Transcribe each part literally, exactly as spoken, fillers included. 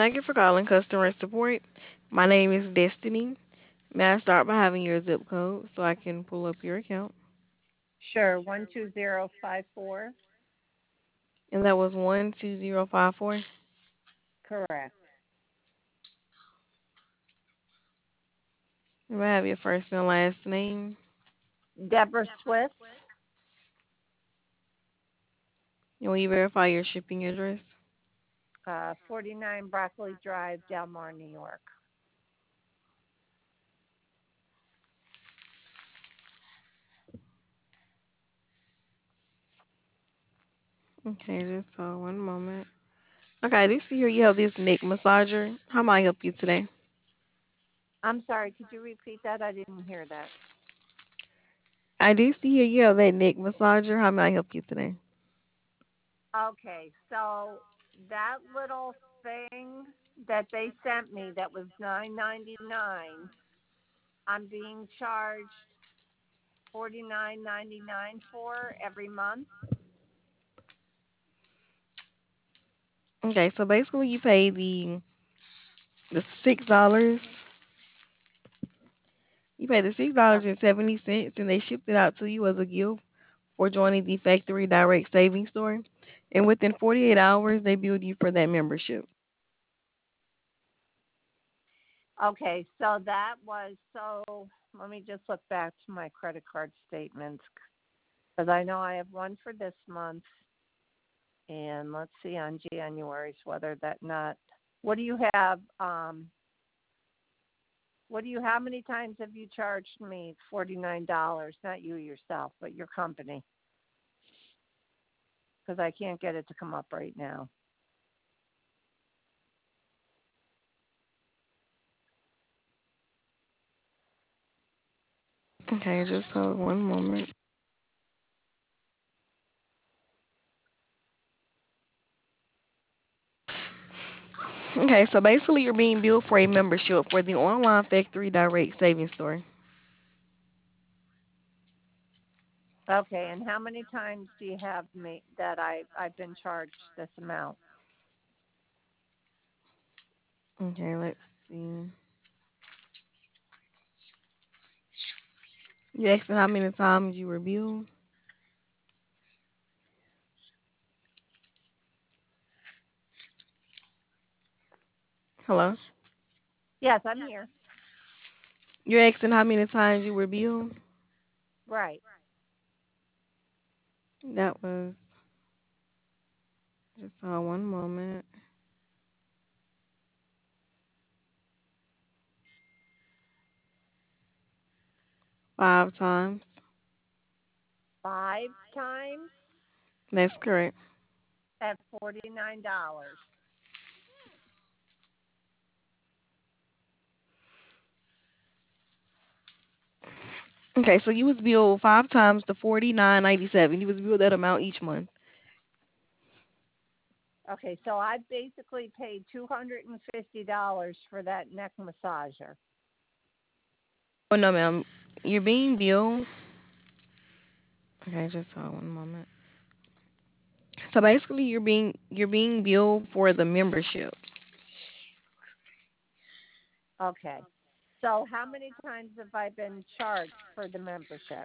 Thank you for calling customer support. My name is Destiny. May I start by having your zip code so I can pull up your account? Sure, one two zero five four. And that was one two zero five four. Correct. May I have your first and last name? Deborah Swift, And will you verify your shipping address? uh, forty-nine Broccoli Drive, Del Mar, New York. Okay, just uh, one moment. Okay, I do see here you have this neck massager. How may I help you today? I'm sorry, could you repeat that? I didn't hear that. I do see here you have that neck massager. How may I help you today? Okay, so that little thing that they sent me that was nine ninety nine, I'm being charged forty nine ninety nine for every month. Okay, so basically you pay the the six dollars. You pay the six dollars and seventy cents, and they shipped it out to you as a gift for joining the Factory Direct Savings Store. And within forty-eight hours, they billed you for that membership. Okay, so that was so. Let me just look back to my credit card statements because I know I have one for this month, and let's see on January's whether that not. What do you have? Um, what do you? How many times have you charged me forty nine dollars? Not you yourself, but your company, because I can't get it to come up right now. Okay, just hold one moment. Okay, so basically, you're being billed for a membership for the online Factory Direct Savings Store. Okay, and how many times do you have me that I I've been charged this amount? Okay, let's see. You asking how many times you were billed? Hello? Yes, I'm here. You're asking how many times you were billed? Right. That was just uh, one moment. Five times. Five times That's correct. at forty nine dollars. Okay, so you was billed five times to forty nine ninety seven. You was billed that amount each month. Okay, so I basically paid two hundred and fifty dollars for that neck massager. Oh no, ma'am. You're being billed. Okay, just hold one moment. So basically, you're being you're being billed for the membership. Okay. So how many times have I been charged for the membership?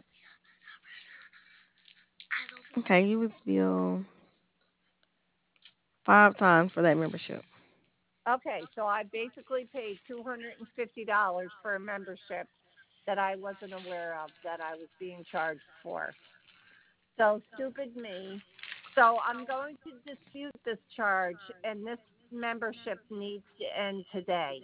Okay, you was billed five times for that membership. Okay, so I basically paid two hundred and fifty dollars for a membership that I wasn't aware of that I was being charged for. So stupid me. So I'm going to dispute this charge, and this membership needs to end today.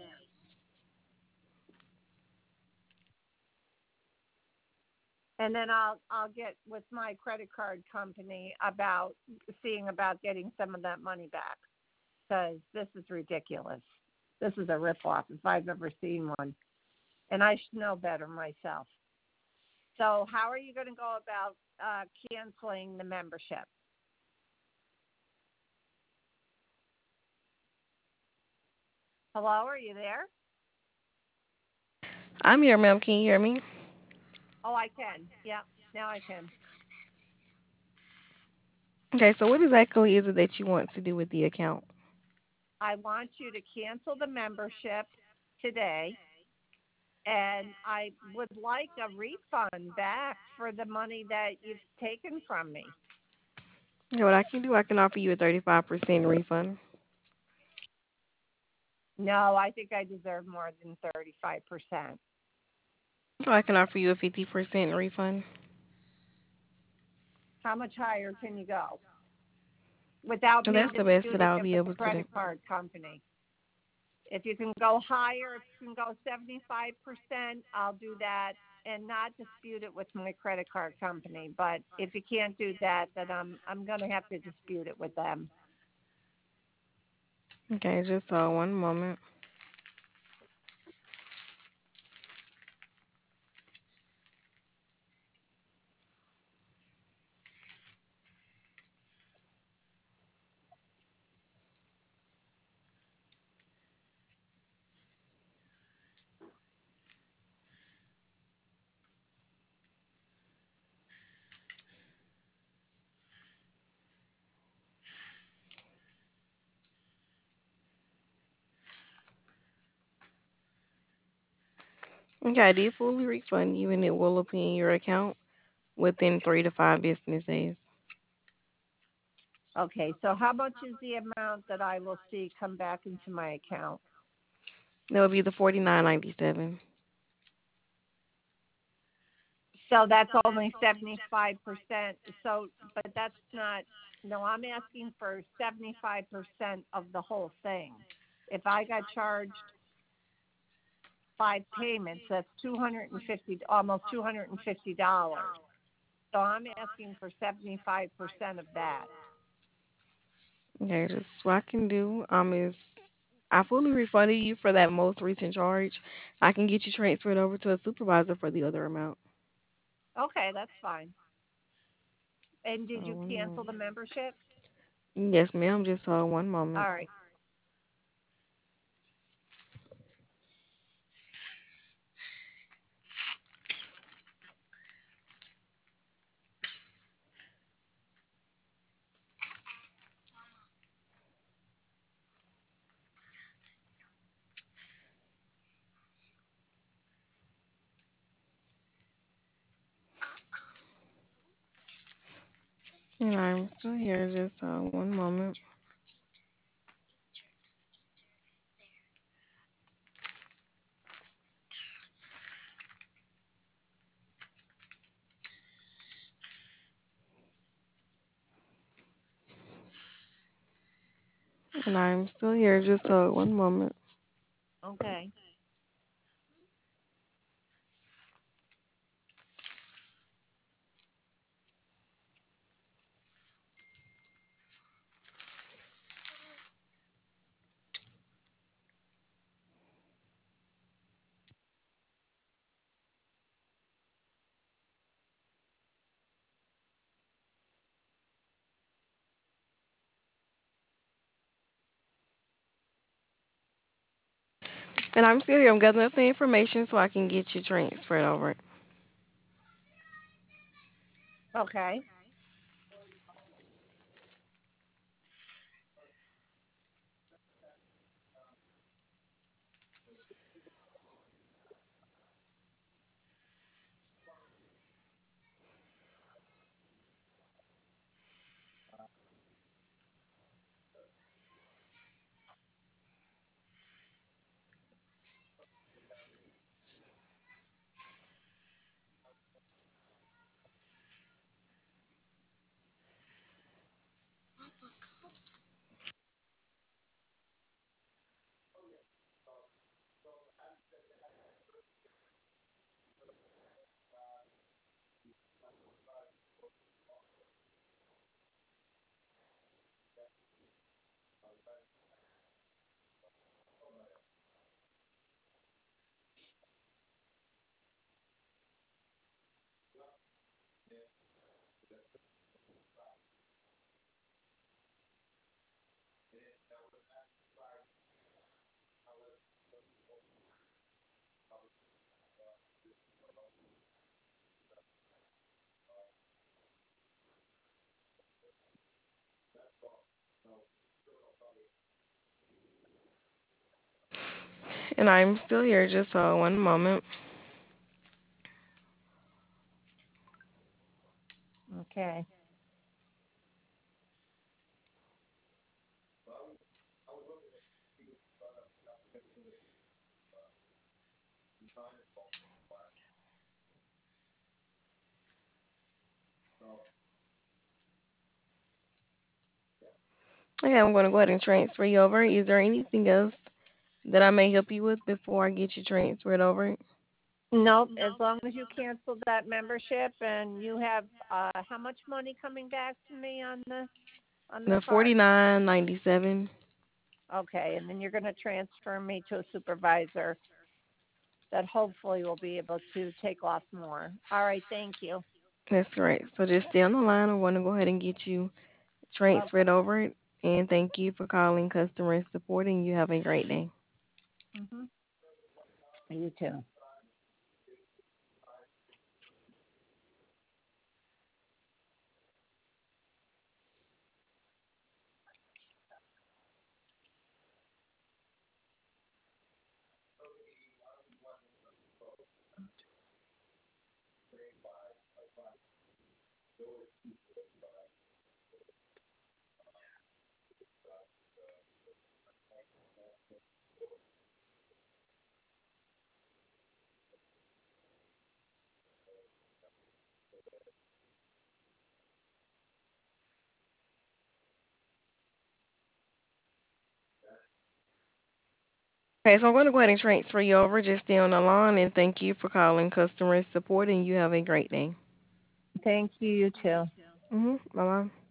And then I'll I'll get with my credit card company about seeing about getting some of that money back because this is ridiculous. This is a ripoff if I've ever seen one, and I should know better myself. So how are you going to go about uh, canceling the membership? Hello, are you there? I'm here, ma'am. Can you hear me? Oh, I can. Yeah, now I can. Okay, so what exactly is it that you want to do with the account? I want you to cancel the membership today, and I would like a refund back for the money that you've taken from me. Yeah, what I can do, I can offer you a thirty-five percent refund. No, I think I deserve more than thirty-five percent. Or I can offer you a fifty percent refund. How much higher can you go without And me that's the best that disputing I'll it be with the able to do. credit card company? If you can go higher, if you can go seventy-five percent, I'll do that and not dispute it with my credit card company. But if you can't do that, then I'm I'm going to have to dispute it with them. Okay, just uh, one moment. Okay, I did fully refund you, and it will appear in your account within three to five business days. Okay, so how much is the amount that I will see come back into my account? That would be the forty nine ninety seven. So that's only seventy-five percent. So, but that's not, no, I'm asking for seventy-five percent of the whole thing. If I got charged five payments, that's two hundred fifty, almost two hundred fifty dollars. So I'm asking for seventy-five percent of that. Okay, just what I can do um is I fully refunded you for that most recent charge. I can get you transferred over to a supervisor for the other amount. Okay, that's fine. And So did you one cancel moment. the membership? Yes, ma'am. Just uh, one moment. All right. And I'm still here. Just uh, one moment. And I'm still here. Just uh, one moment. Okay. And I'm still here. I'm gathering up the information so I can get you transferred over. Okay. And I'm still here, just hold one moment. Okay. Okay, I'm going to go ahead and transfer you over. Is there anything else that I may help you with before I get you transferred over? Nope. As long as you cancel that membership and you have uh how much money coming back to me on the on the The card? forty-nine ninety-seven. Okay, and then you're going to transfer me to a supervisor that hopefully will be able to take off more. All right, thank you. That's right. So just stay on the line. I want to go ahead and get you transferred Okay. over. And thank you for calling customer support, and you have a great day. Mhm. You too. Okay, so I'm going to go ahead and transfer you over. Just stay on the line, and thank you for calling customer support, and you have a great day. Thank you. You too. Mm-hmm. Bye bye.